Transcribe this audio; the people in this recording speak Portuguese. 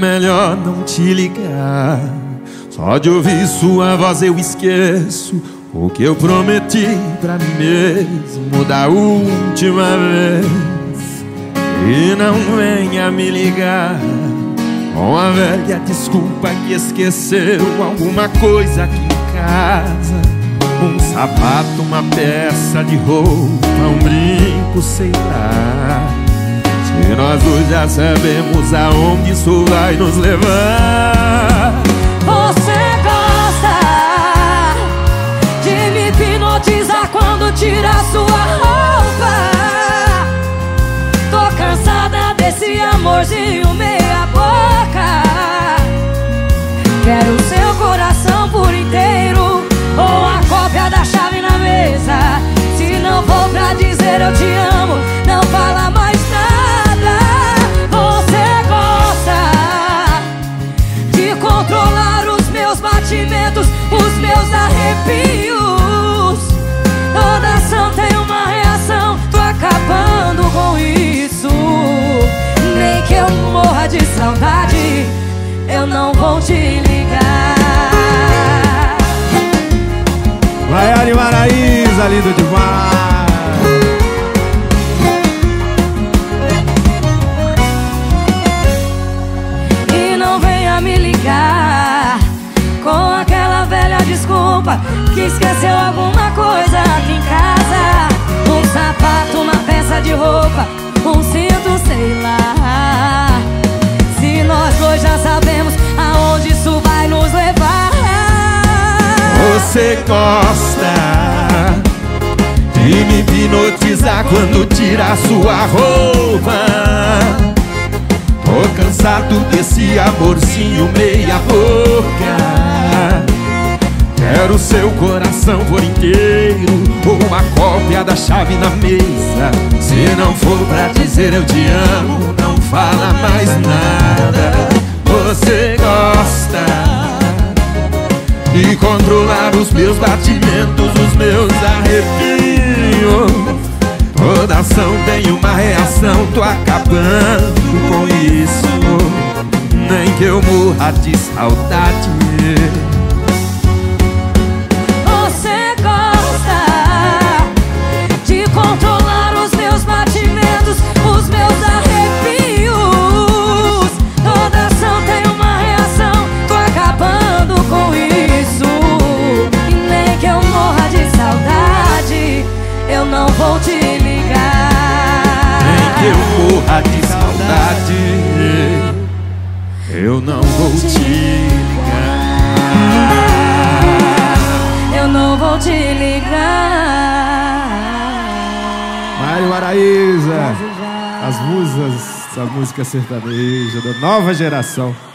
melhor não te ligar. Só de ouvir sua voz eu esqueço o que eu prometi pra mim mesmo da última vez. E não venha me ligar com a velha desculpa que esqueceu alguma coisa aqui em casa. Um sapato, uma peça de roupa, um brinco, sei lá. Se nós dois já sabemos aonde isso vai nos levar. Você gosta de me hipnotizar quando tira sua roupa. Tô cansada desse amorzinho meia boca. Quero seu coração por inteiro, ou a cópia da chave na mesa. Se não for pra dizer eu te amo, não fala mais nada. Você gosta de controlar os meus batimentos, os meus arrepios. Toda ação tem uma reação, tô acabando com isso. Nem que eu morra de saudade, eu não vou te ligar. Vai, Ari Maraíza, lindo demais. E não venha me ligar com aquela velha desculpa que esqueceu alguma coisa aqui em casa. Um sapato, uma peça de roupa, um cinto, sei lá. Se nós dois já sabemos aonde isso vai nos levar. Você gosta de me hipnotizar quando tira sua roupa. Tô cansado desse amorzinho meia boca. Quero seu coração por inteiro, ou uma cópia da chave na mesa. Se não for pra dizer eu te amo, não fala mais nada. Você gosta de controlar os meus batimentos, os meus arrepios. Toda ação tem uma reação, tô acabando com isso. Nem que eu morra de saudade. Você gosta de controlar os meus batimentos, os meus arrepios. Toda ação tem uma reação, tô acabando com isso. E nem que eu morra de saudade, eu não vou te ligar. Nem que eu morra de saudade, eu não vou te ligar. Eu não vou te ligar. Mário Maraíza, as musas da música sertaneja da nova geração.